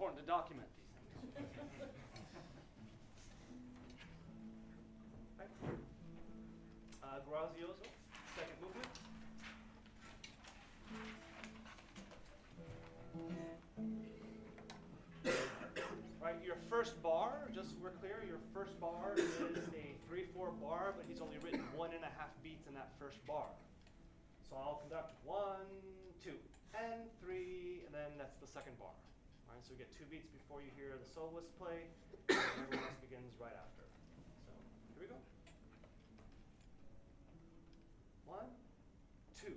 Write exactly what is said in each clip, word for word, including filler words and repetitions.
important to document these things. Right. Uh, Grazioso, second movement. Right, your first bar, just so we're clear, your first bar is a three four bar, but he's only written one and a half beats in that first bar. So I'll conduct one, two, and three, and then that's the second bar. All right, so we get two beats before you hear the soloist play, and everyone else begins right after. So here we go. One, two.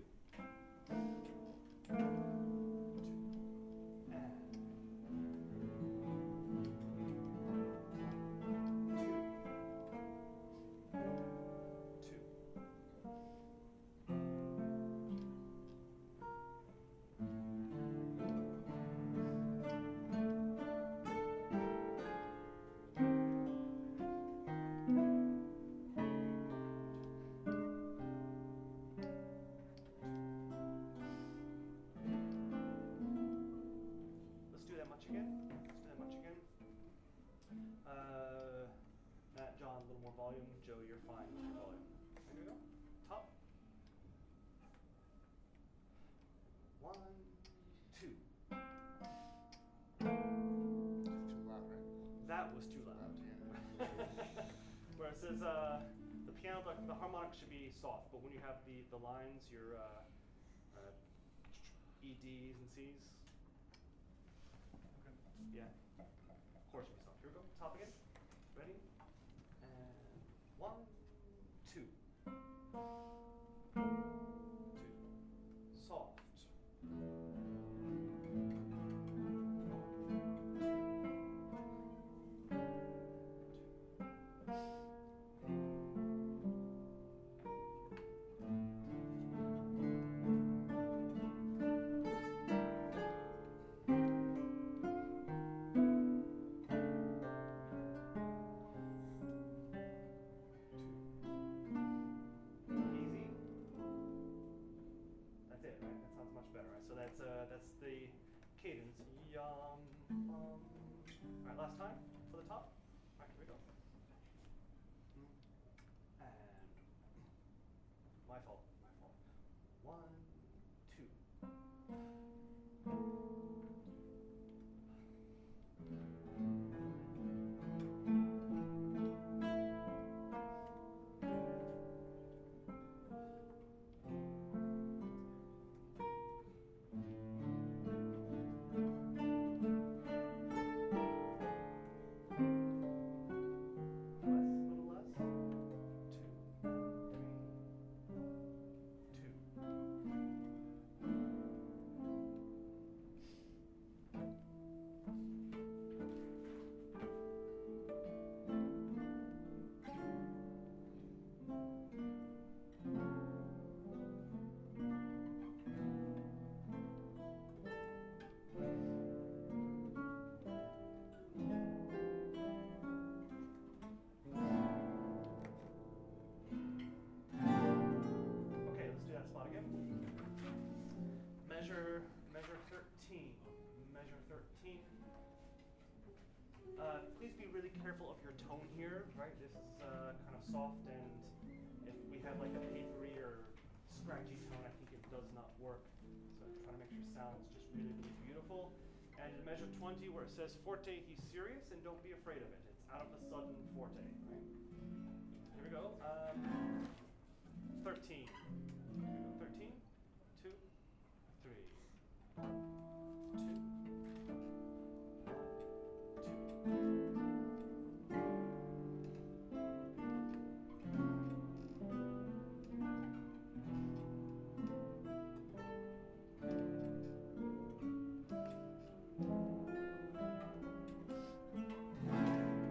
Volume. Joe, you're fine with your volume. There we go. Top. One, two. Too loud, right? That was too loud. Yeah. Where it says uh, the piano, the, the harmonic should be soft, but when you have the, the lines, your uh, uh, E, Ds, and Cs. Okay. Yeah. Of course, should be soft. Here we go. Top again. Ready? One, two, two, soft. So that's uh, that's the cadence. Yum, um. All right, last time for the top. All right, here we go. And my fault, my fault. One, two. Measure, measure thirteen, measure thirteen. Uh, please be really careful of your tone here, right? This is uh, kind of soft, and if we have like a papery or scratchy tone, I think it does not work. So try to make sure sound is just really, really beautiful. And in measure twenty, where it says forte, he's serious, and don't be afraid of it. It's out of a sudden forte, right? Here we go. Um, thirteen. Here we go. thirteen, two, three. Two.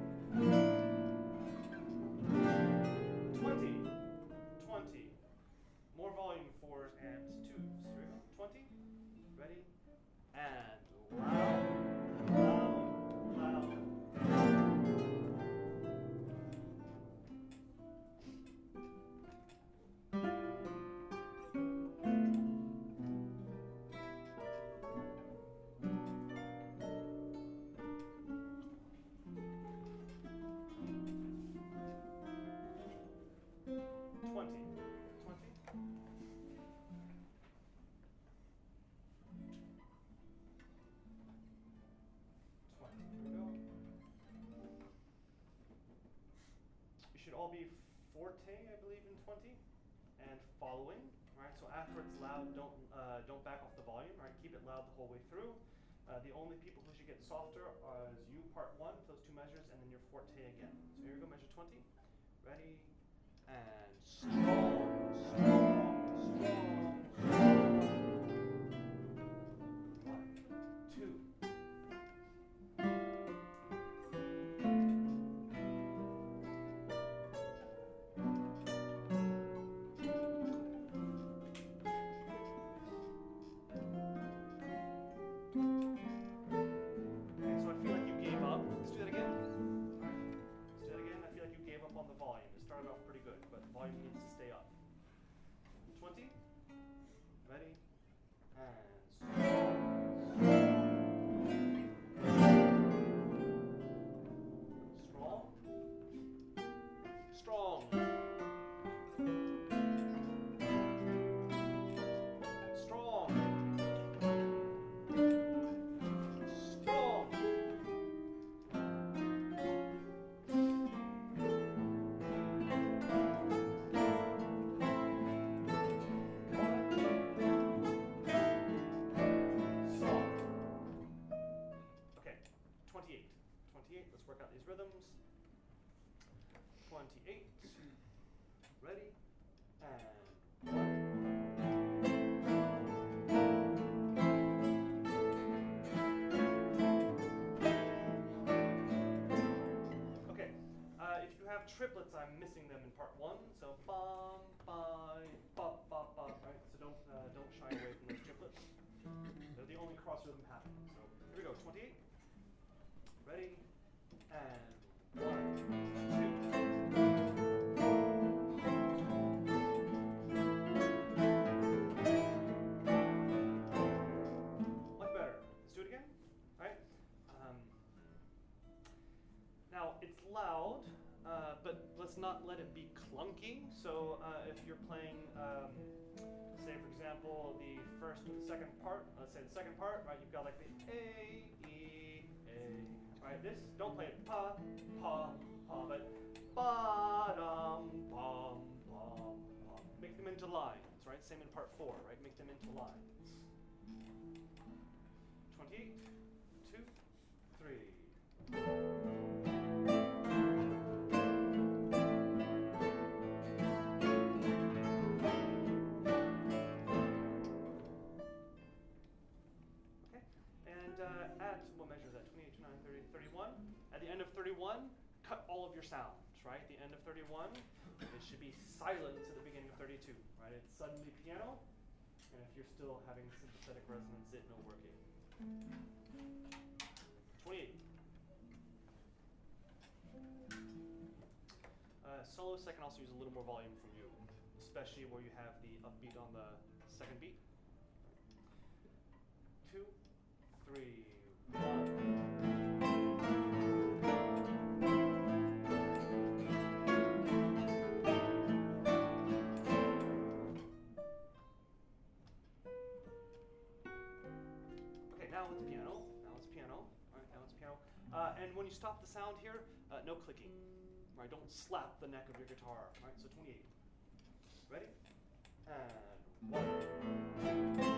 twenty, twenty, twenty, and following. Right, so after it's loud, don't uh, don't back off the volume. Right, keep it loud the whole way through. Uh, the only people who should get softer are is you, part one, those two measures, and then your forte again. So here we go, measure twenty. Ready, and strong, strong, strong, strong. One, two. Ready? And strong. Strong. Strong. Strong. Let's work out these rhythms. twenty-eight. Ready? And one. Okay. Uh, if you have triplets, I'm missing them in part one. So bum, bye, bop, bop, bop. Right? So don't uh, don't shy away from those triplets. They're the only cross rhythm happening. So here we go. twenty-eight. Ready? And one, two. Much better. Let's do it again. All right. Um, now it's loud, uh, but let's not let it be clunky. So uh, if you're playing, um, say for example, the first or the second part. Let's say the second part. Right? You've got like the A, E, A. Right, this, don't play it pa, pa, pa, but ba-dum, bum, bum, bum. Make them into lines, right? Same in part four, right? Make them into lines. twenty-eight, two, three. Okay, and uh, at, what measure is that? twenty-eight, twenty-nine, thirty, thirty-one. At the end of thirty-one, cut all of your sounds, right? The end of thirty-one, it should be silent to the beginning of thirty-two, right? It's suddenly piano, and if you're still having sympathetic resonance, it no working. twenty-eight. Uh, soloists, I can also use a little more volume from you, especially where you have the upbeat on the second beat. Two, three, one. Now it's piano. Now it's piano. All right, now it's piano. Uh, and when you stop the sound here, uh, no clicking. Right, don't slap the neck of your guitar. All right, so twenty-eight. Ready? And one.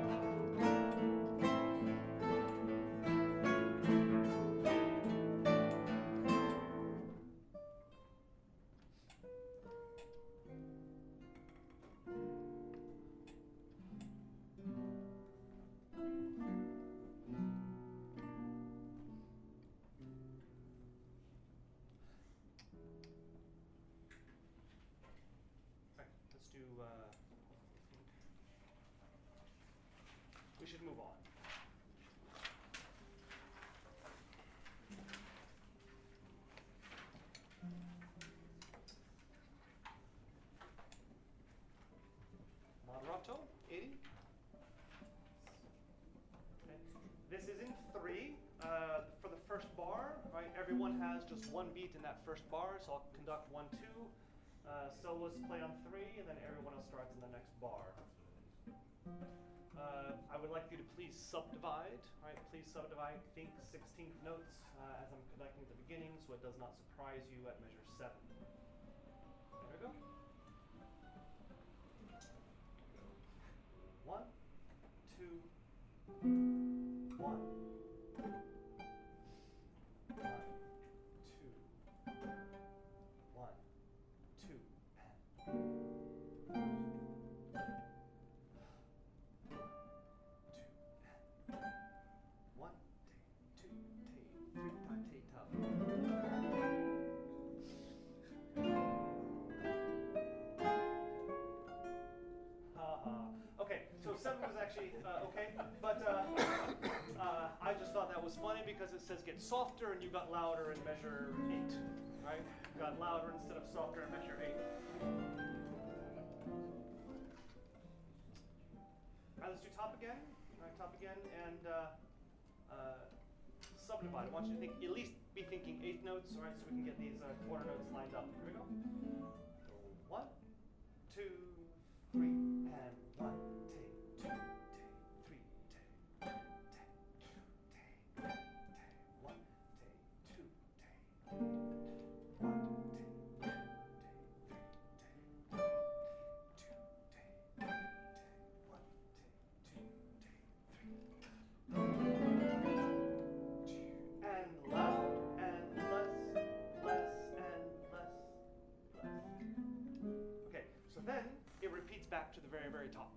Uh, we should move on. Moderato, eighty. Okay. This is in three. Uh, for the first bar, right? Everyone has just one beat in that first bar, so I'll conduct one, two. Uh, soloists play on three, and then everyone else starts in the next bar. Uh, I would like you to please subdivide, right? Please subdivide, think sixteenth notes uh, as I'm conducting at the beginning, so it does not surprise you at measure seven. There we go. One, two, one. One, two, one, two, and one, two, three, ta, ta, uh, okay, so seven was actually uh, okay, but uh, uh, I just thought that was funny because it says get softer and you got louder and measure eight, right? You got louder instead of softer and measure eight. All right, let's do top again. All right, top again, and uh, uh, subdivide. I want you to think, at least be thinking eighth notes, all right, so we can get these uh, quarter notes lined up. Here we go. One, two, three, and one, take, two, take, three, take, take, two, take, take, one, take, two, take, one, take, two, take, three, take, two, take, take, one, take, two, take, three. And loud and less, less and less, less. Okay, so then it repeats back to the very, very top.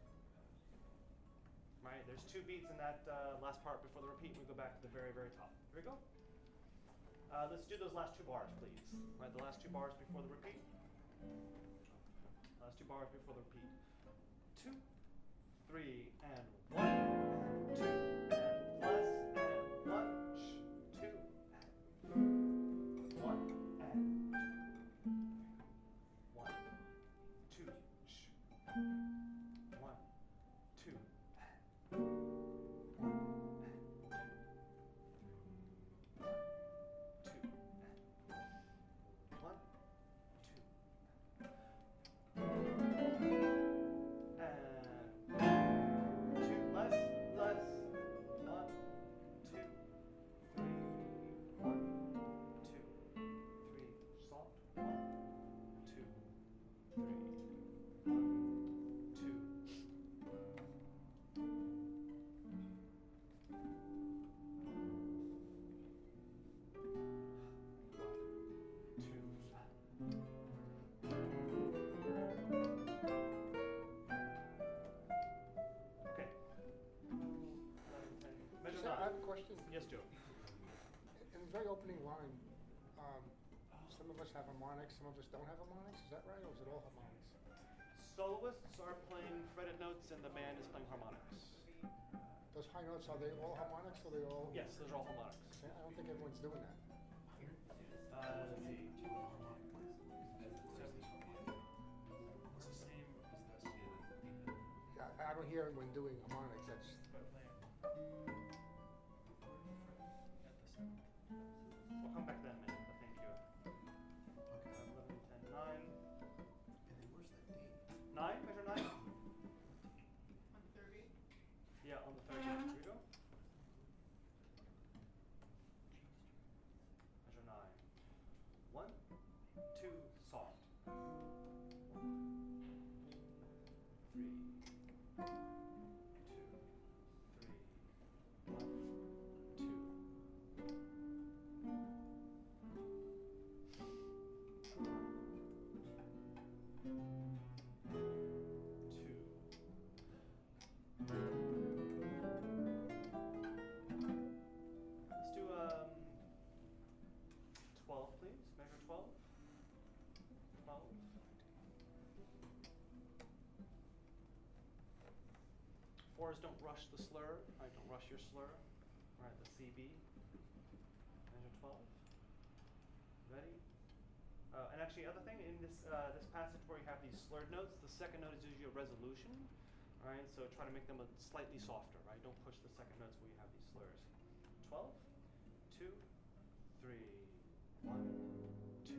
Right, there's two beats in that uh, last part before the repeat. We go back to the very, very top. Here we go. Uh, let's do those last two bars, please. Right, the last two bars before the repeat. Last two bars before the repeat. Two, three, and one, and two, and less, and one, sh, two, and one, and one, two, sh, one, two, and one, and two, and one, two, and two, less, less, one, two, three, one, two, three, soft, one, two, three, one, two. Okay. Measure So I nine. have a question. Yes, Joe. In the very opening line, um, some of us have harmonics, some of us don't have harmonics. Is that right, or is it all harmonics? Soloists are playing fretted notes and the band is playing harmonics. Those high notes, are they all harmonics, or are they all? Yes, those are all harmonics. I don't think everyone's doing that. Uh, let's see. Yeah, I I don't hear anyone doing harmonics. That's We'll come back to that in a minute, but thank you. Uh, eleven, ten, nine. Nine, measure nine. Yeah, on the third beat. Here we go. Measure nine. One, two, soft. Three, two, three, one, two. Two. Let's do um twelve, please. Measure twelve. Twelve. Fours don't rush the slur. Right, don't rush your slur. All right, the C B. Measure twelve. Ready? Uh, and actually, other thing in this uh, this passage where you have these slurred notes, the second note is usually a resolution. All right, so try to make them a slightly softer. Right, don't push the second notes where you have these slurs. Twelve. Two. Three. One. Two.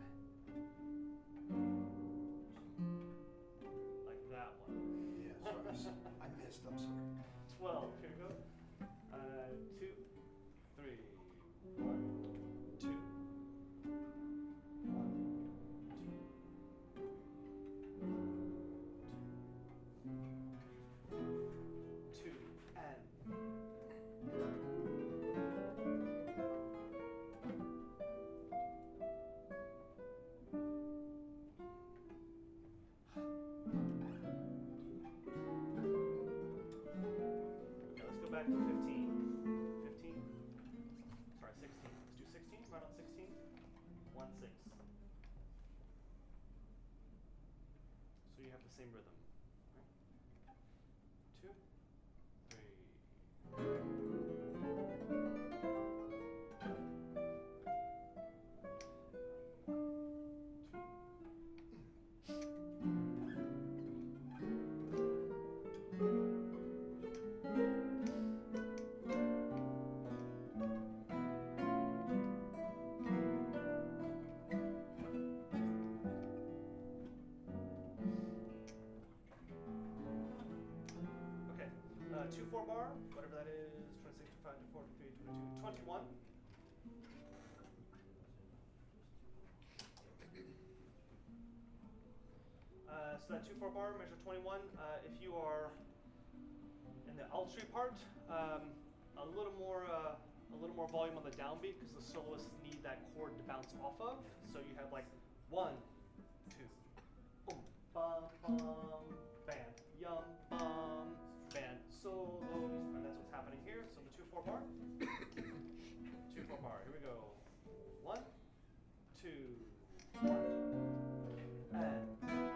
Like that one. Yeah, sorry, I s- I missed, I'm sorry. Twelve. Here we go. Uh, two, three, one, two, one, two, two, fifteen. fifteen. Sorry, sixteen. Let's do sixteen. Right on sixteen. One, six. So you have the same rhythm. Right? Two, three. Okay, uh, two four bar, whatever that is, twenty-six, twenty-five, twenty-four, twenty-three, twenty-two, twenty-one. Uh, so that two four bar, measure twenty-one. Uh, if you are in the ultra part, um, a little more uh, a little more volume on the downbeat because the soloists need that chord to bounce off of. So you have like one, two, boom, bum, bum, bam, yum, bum, bam, solos, and that's what's happening here. So the two four bar, two four bar. Here we go. One, two, one, and.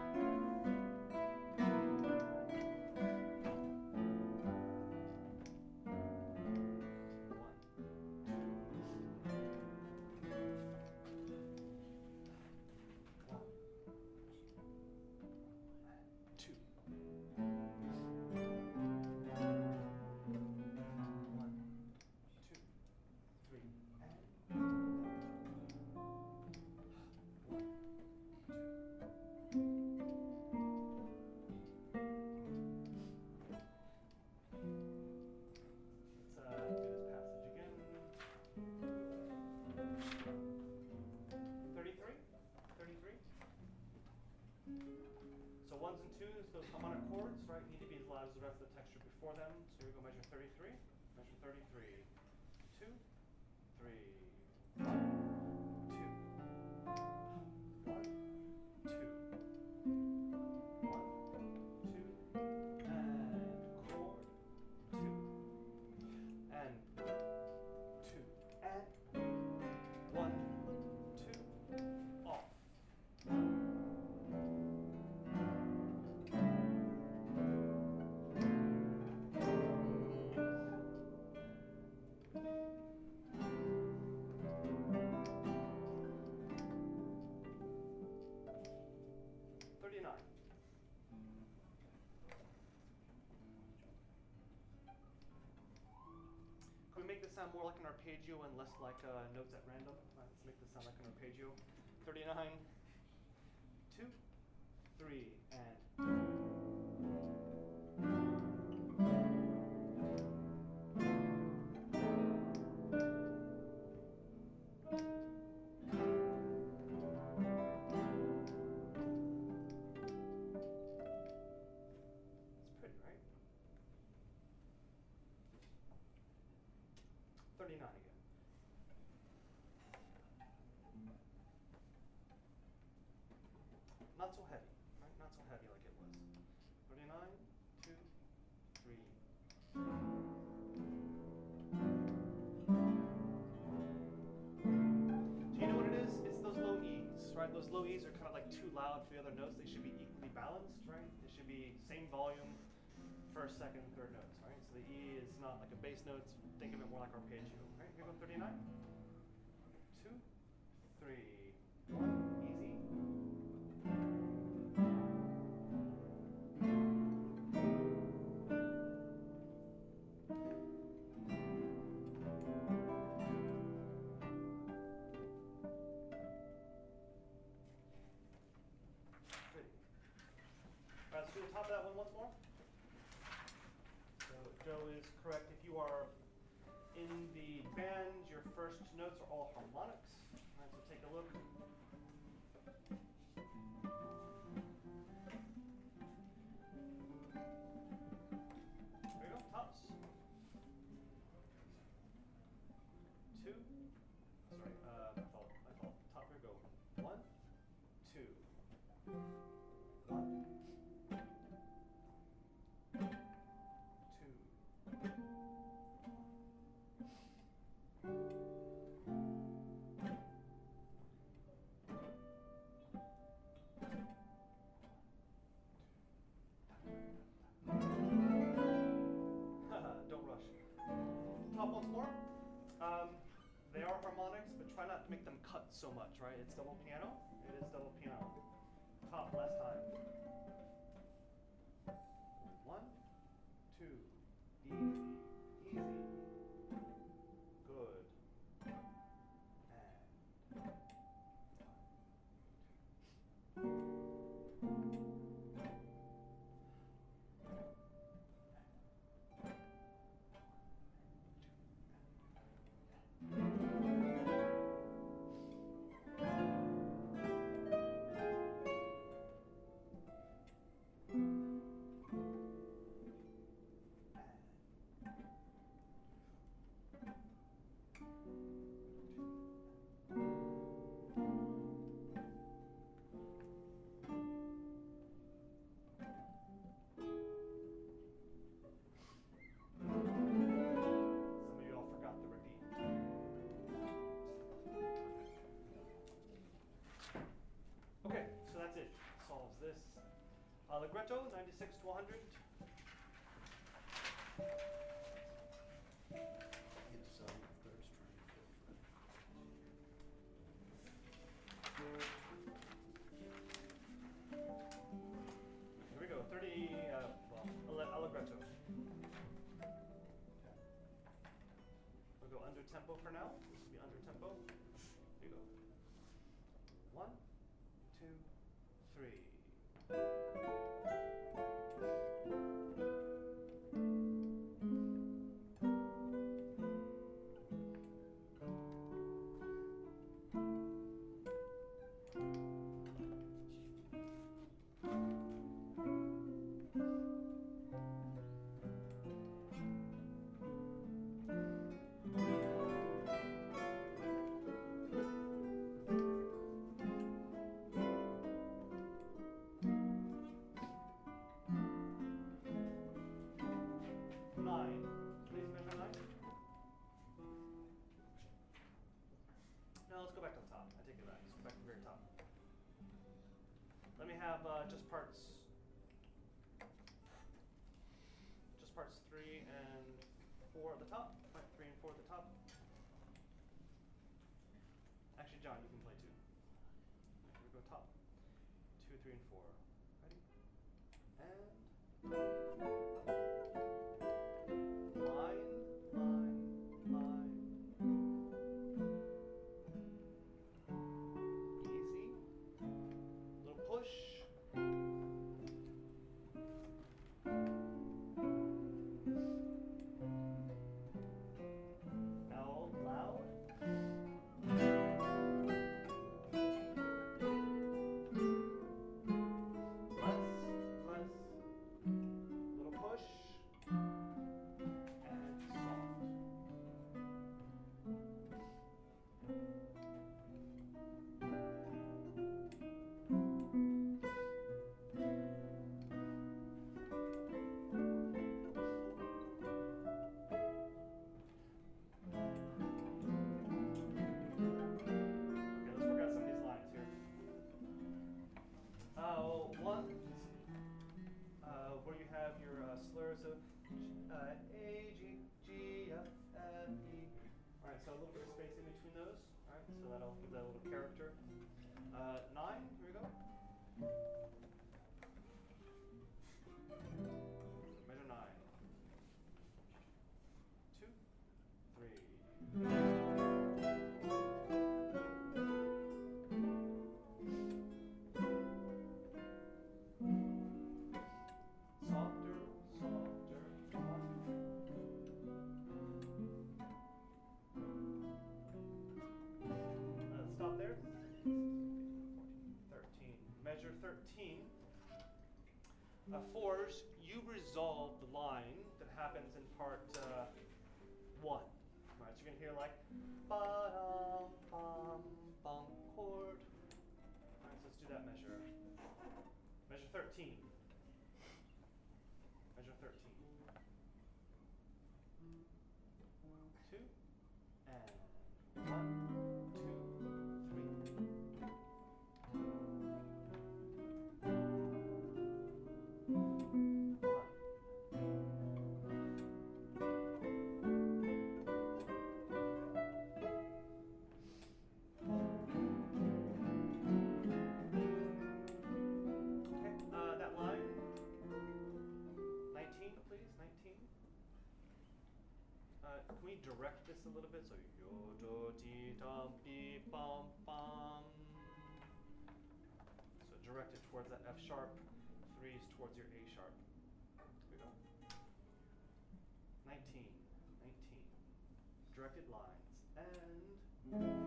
So ones and twos, those harmonic chords, right, need to be as loud as the rest of the texture before them. So we go measure thirty-three, measure thirty-three, two, three, one, two, one, two, one, two, and chord, two, and two, and one, two, off. thirty-nine. Can we make this sound more like an arpeggio and less like uh, notes at random? Uh, let's make this sound like an arpeggio. thirty-nine, two, three, and. thirty-nine again. Not so heavy, right? Not so heavy like it was. thirty-nine, two, three. Do you know what it is? It's those low E's, right? Those low E's are kind of like too loud for the other notes. They should be equally balanced, right? They should be same volume, first, second, third notes, right? So the E is not like a bass note. Think of it more like arpeggio, right? Here we go, thirty-nine. Two, three, one, easy. Pretty. All right, let's do the top of that one once more. So Joe is correct. If you are in the band, your first notes are all harmonics. All right, so take a look. There you go, tops. Two. Sorry, uh, my fault, my fault. Top, here we go. One, two. One. Two. top once more. Um, they are harmonics, but try not to make them cut so much, right? It's double piano. It is double piano. Top last time. One, two, easy, easy, good, and some of you all forgot the repeat. Okay, so that's it. Solves this. Allegretto, ninety-six to one hundred. It's, um, Bert's trying to go for it. Here we go. thirty, uh, well, alle- allegretto. We'll go under tempo for now. This will be under tempo. Here you go. One, two, three. Nine. Please measure nine. Now let's go back to the top. I take it back. Let's go back to the very top. Let me have uh, just parts. Just parts three and four at the top. Right, three and four at the top. Actually, John, you can play two. Here we go top. Two, three, and four. Ready? And. Line, line, line. Easy. Little push. Now loud. Less, less. Little push. And soft. Okay, let's work out some of these lines here. Uh, one, uh, where you have your uh, slurs of uh, A, G, G, F, F, E. All right, so a little bit of space in between those. All right, so that'll give that a little character. Uh, nine, here we go. Measure nine. Two, three. Softer, softer, softer. Uh, stop there. thirteen. Measure thirteen. Uh, fours, you resolve the line that happens in part uh, one. All right, so you're going to hear like ba-dum, bum, bum, chord. All right, so let's do that measure. Measure thirteen. Measure thirteen. Two, and one, two, three. One. can we direct this a little bit? So yo do ti dum pi bum bum. So direct it towards that F sharp. Threes towards your A sharp. Here we go. Nineteen. Nineteen. Directed lines. And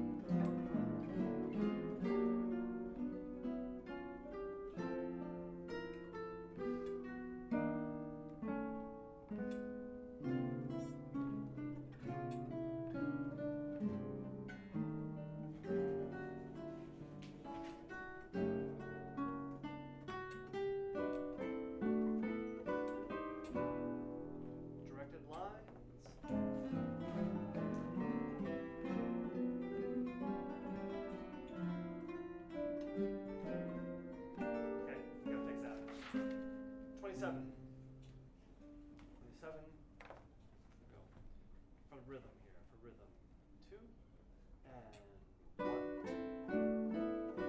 directed lines. Okay, we gotta fix that. Twenty-seven. Twenty-seven. Go. For rhythm here, for rhythm. Two and one.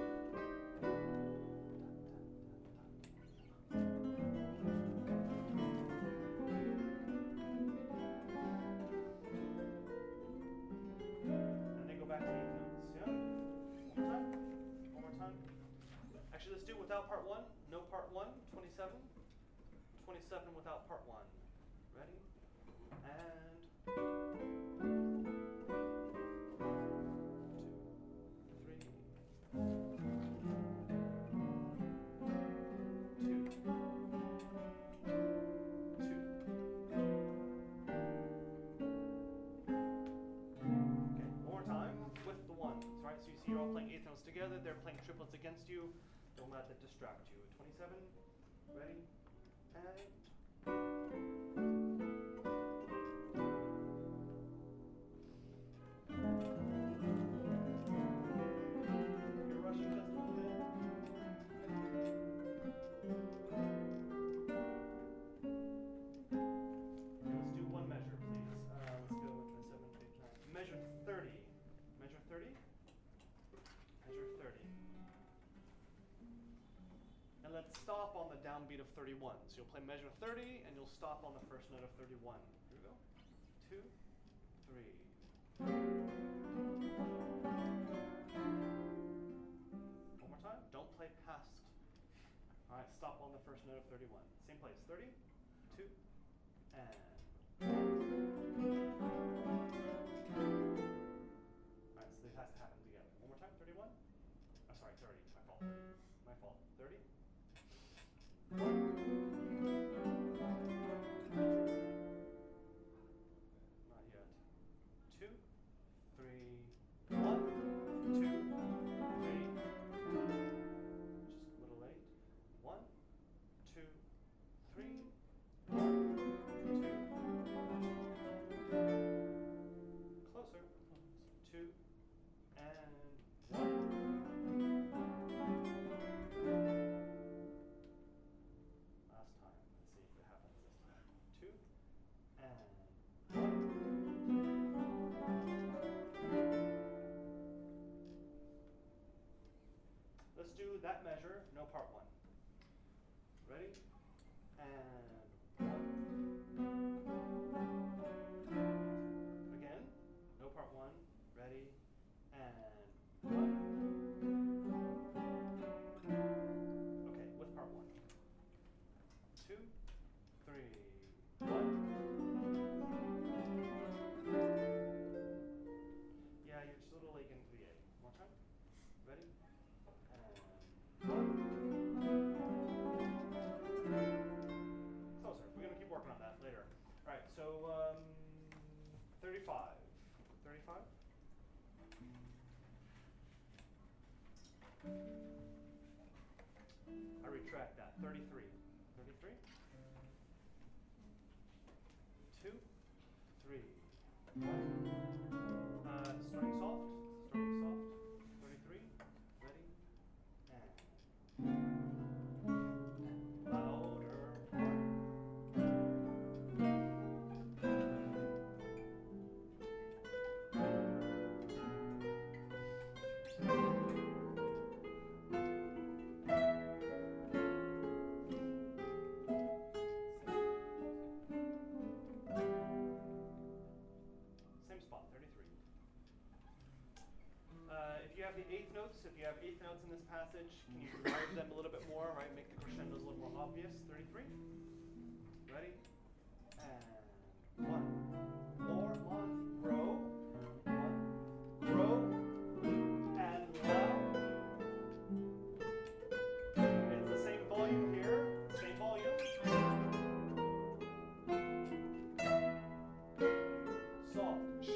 And then go back to eighth notes. Yeah? One more time. One more time. Actually, let's do it without part one. No part one. Twenty-seven. Twenty-seven without part one. Ready? And two, three, two, two. Okay, one more time with the ones, right? So you see you're all playing eighth notes together, they're playing triplets against you. Don't let that distract you. twenty-seven, ready, and you're rushing just a little bit. Let's do one measure, please. Uh, let's go twenty-seven, twenty-nine. Measure thirty. Measure thirty. Measure thirty. And let's stop on the downbeat of thirty-one. So you'll play measure thirty, and you'll stop on the first note of thirty-one. Here we go. Two, three. One more time. Don't play past. All right, stop on the first note of thirty-one. Same place. thirty, two, and all right, so this has to happen together. One more time. thirty-one. Oh, sorry, thirty. My fault. thirty. My fault. thirty. Not yet. Two, three, one, two, three. Just a little late. One, two, three, one, two. Closer. Two, and one. Last time. Let's see if it happens this time. Two, and one. Let's do that measure, no part one. Ready? And one. Again, no part one. Ready? And one. Okay, with part one. Two, three, one. Yeah, you're just a little late into the A. One more time. Ready? And one. Closer. We're gonna keep working on that later. All right. So um, thirty-five. thirty-five. I retract that. thirty-three. thirty-three. Two, three, one. Uh, starting soft. Starting soft. thirty-three. Ready? And louder. you have the eighth notes, if you have eighth notes in this passage, can you drive them a little bit more, right? Make the crescendos a little more obvious. thirty-three. Ready? And one. More. One. Grow. One. Grow. And loud. It's the same volume here. Same volume. Soft. Shh.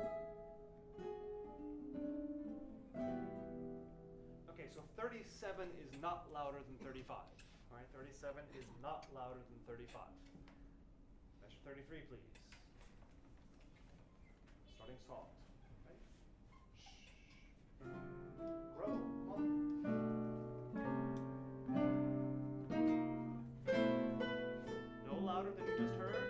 Okay, so thirty-seven is not louder than thirty-five. All right, thirty-seven is not louder than thirty-five. Measure thirty-three, please. Starting soft. Right? Shh. Grow. One. No louder than you just heard.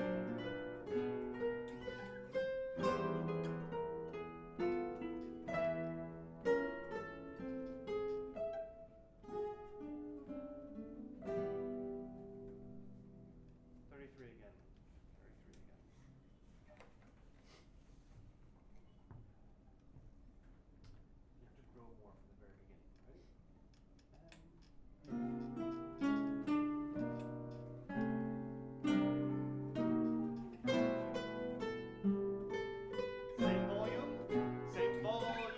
thirty-three again. thirty-three again. You have to grow more from the very beginning. Ready? Same volume. Same volume.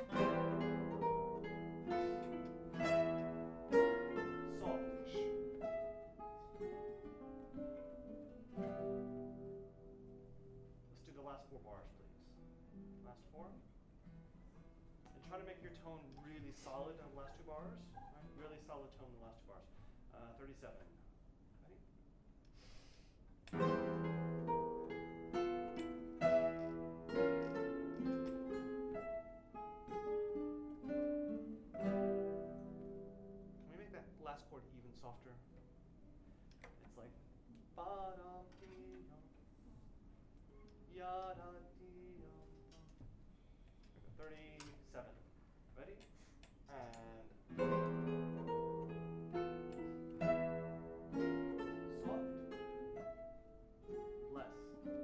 Soft. Shh. Let's do the last four bars, please. Last four. And try to make your tone really solid on the last two bars. Right? Really solid tone in the last two bars. Uh, thirty-seven. Ready? Can we make that last chord even softer? It's like ba-dum-dee-dum, ya-da-dee-dum. thirty-seven. Ready? And soft. Less.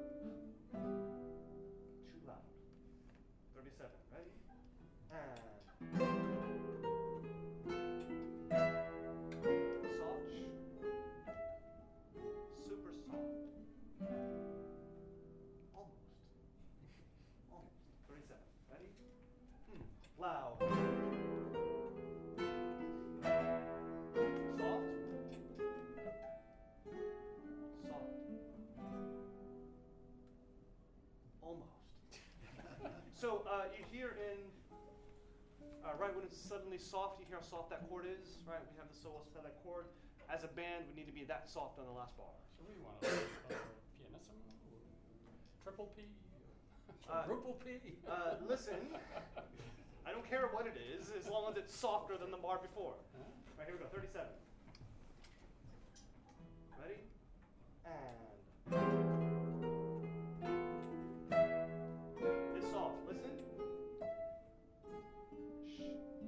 Too loud. thirty-seven. Ready? And soft. Super soft. Almost. Almost. thirty-seven. Ready? Hmm. Loud. Soft. Soft. Almost. So uh, you hear in, uh, right when it's suddenly soft, you hear how soft that chord is, right? We have the solo set that chord. As a band, we need to be that soft on the last bar. So what do you want? A, a pianissimo? Triple P? Uh, Quadruple P? Uh, listen, I don't care what it is, as long as it's softer than the bar before. Huh? Right, here we go, thirty-seven. Ready? And. It's soft, listen. Shh.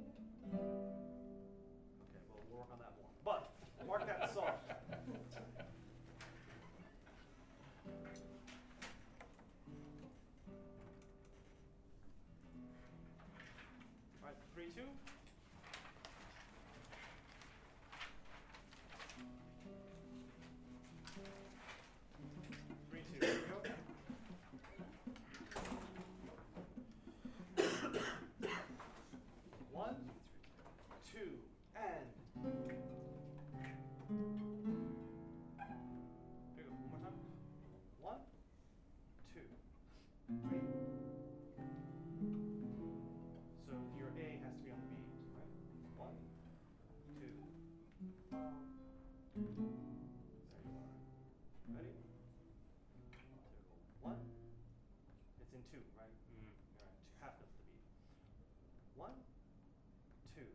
Okay, well, we'll work on that more. But, mark that soft. All right, three, two. Three, two. Here we go. One, two, and. Here we go. One more time. One, two, three. So your A has to be on the beat, right? One, two. There you are. Ready? One. It's in two, right? Mm. All right. Two half notes of the beat. One, two.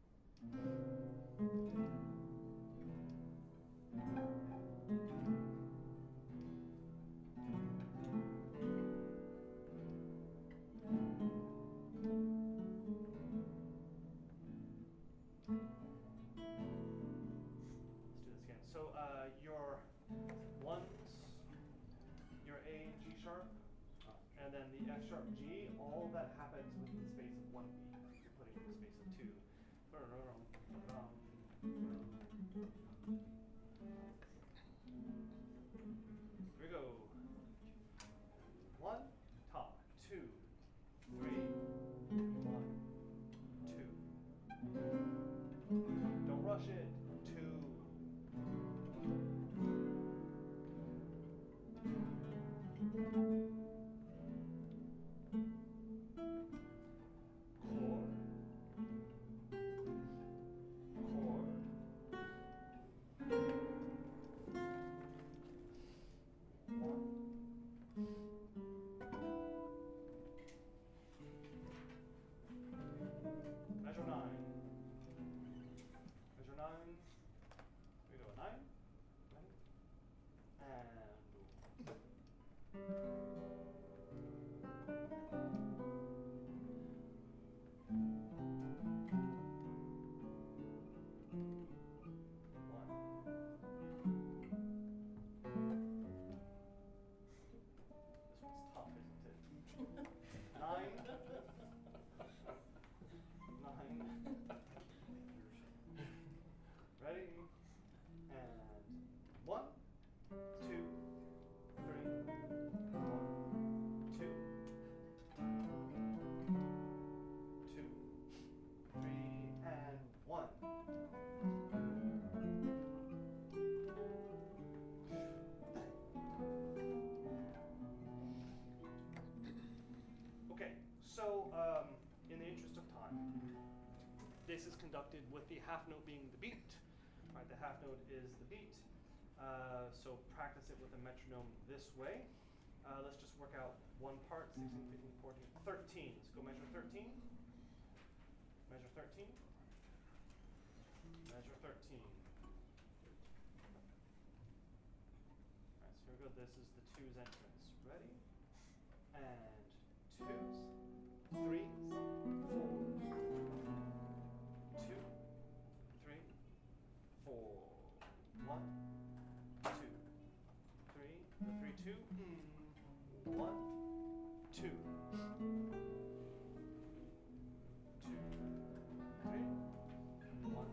Let's do this again. So uh, your ones, your A and G sharp, and then the F sharp G, all of that happens within the space of one beat. space of two. Here we go. One, top, two, three, one, two. Don't rush it. Two. Chord. Chord. One. Measure nine. Measure nine. We go nine. Nine. And one. This one's tough, isn't it? Nine. Nine. Ready? And one, two, three, one, two, two, three, and one. Okay, so um, in the interest of time, this is conducted with the half note being the beat. Right, the half note is the beat. Uh, so practice it with a metronome this way. Uh, let's just work out one part, sixteen, fifteen, fourteen, thirteen. Let's go measure thirteen. Measure thirteen. Measure thirteen. All right, so here we go. This is the twos entrance. Ready? And twos, threes, fours. Two, three, four. One, two, three, the three, two, mm. One, two, two, three, one,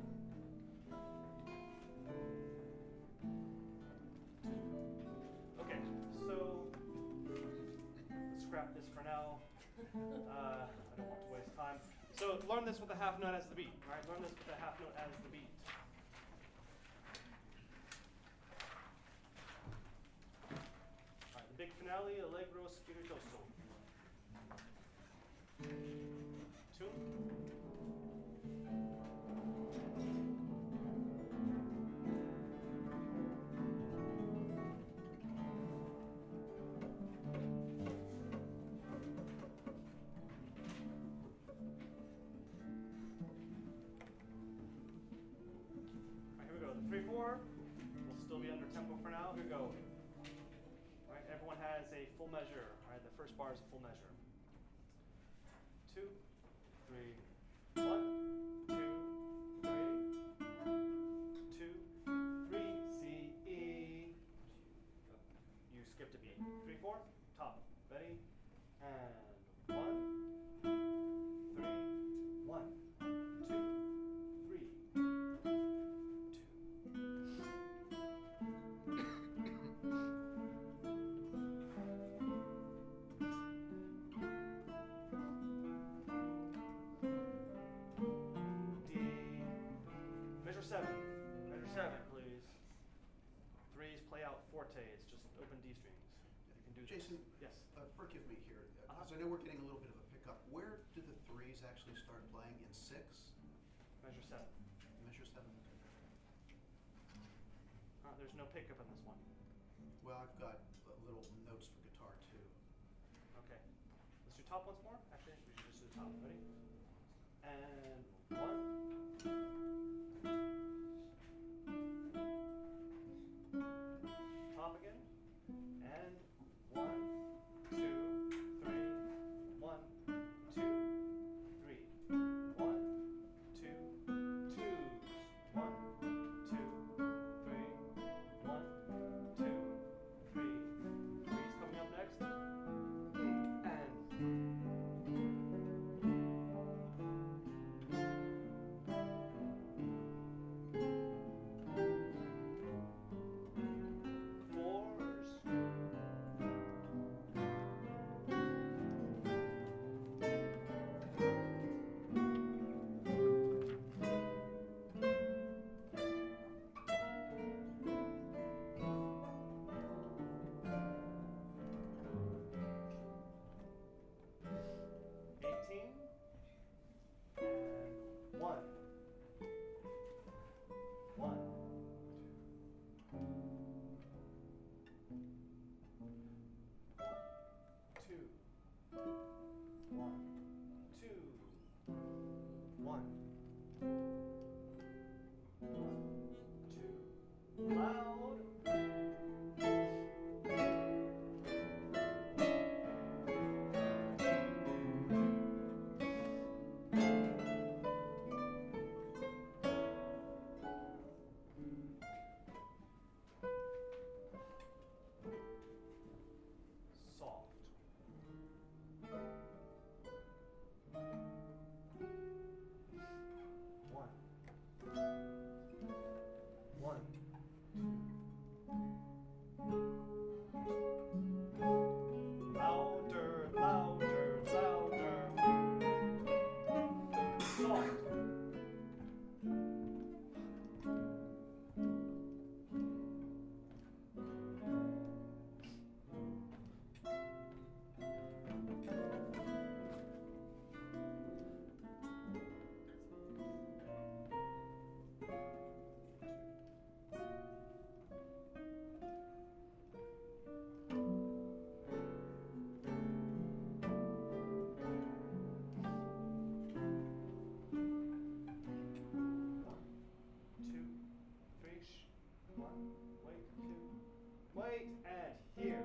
two. Okay, so let's scrap this for now. Uh, I don't want to waste time. So learn this with a half note as the beat. All right, learn this with a half note as the beat. All right, the big finale, Allegro Spiritoso. Two. Three, four, we'll still be under tempo for now. Here we go. All right, everyone has a full measure. All right, the first bar is a full measure. Two, three, one, two, three, two, three, C, E. You skipped a beat. Three, four, top. Ready? And one, three, one, two, three. Seven. Measure seven, please. Threes play out forte. It's just open D strings. You can do Jason, this. Yes. Uh, forgive me here, because Uh-huh. I know we're getting a little bit of a pickup. Where do the threes actually start playing? In six? Measure seven. Measure seven? Uh, there's no pickup in this one. Well, I've got uh, little notes for guitar too. Okay. Let's do top once more. Actually, we should just do the top. Ready? And one. Top again. And one, two, three, one, two, three, one, two, twos, one, two, three, one, two, three. Three's coming up next. And One, two, one, one, two, loud. Soft. One. One. Louder, louder, louder. Soft. One, two, three, shh. One, wait, two, wait, and here.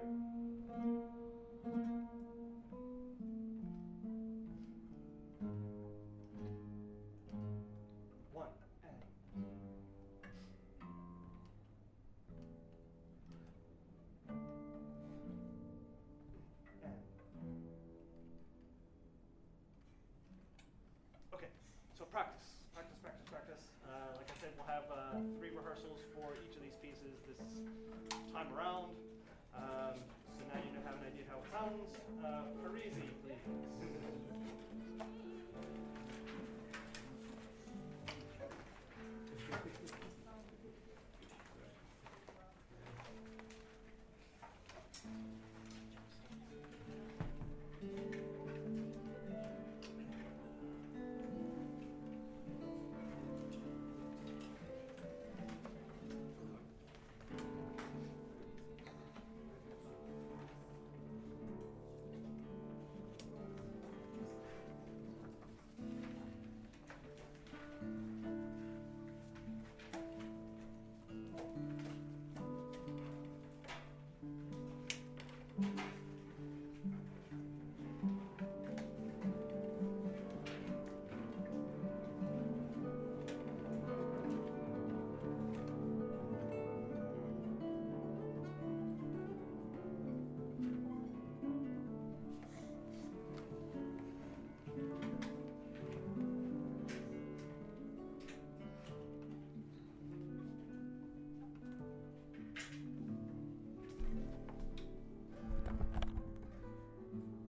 One, and. And. Okay, so practice, practice, practice, practice. Uh, like I said, we'll have uh, three rehearsals for each of these pieces this time around. Um, so now you have an idea how it sounds. Uh, Parisi, please.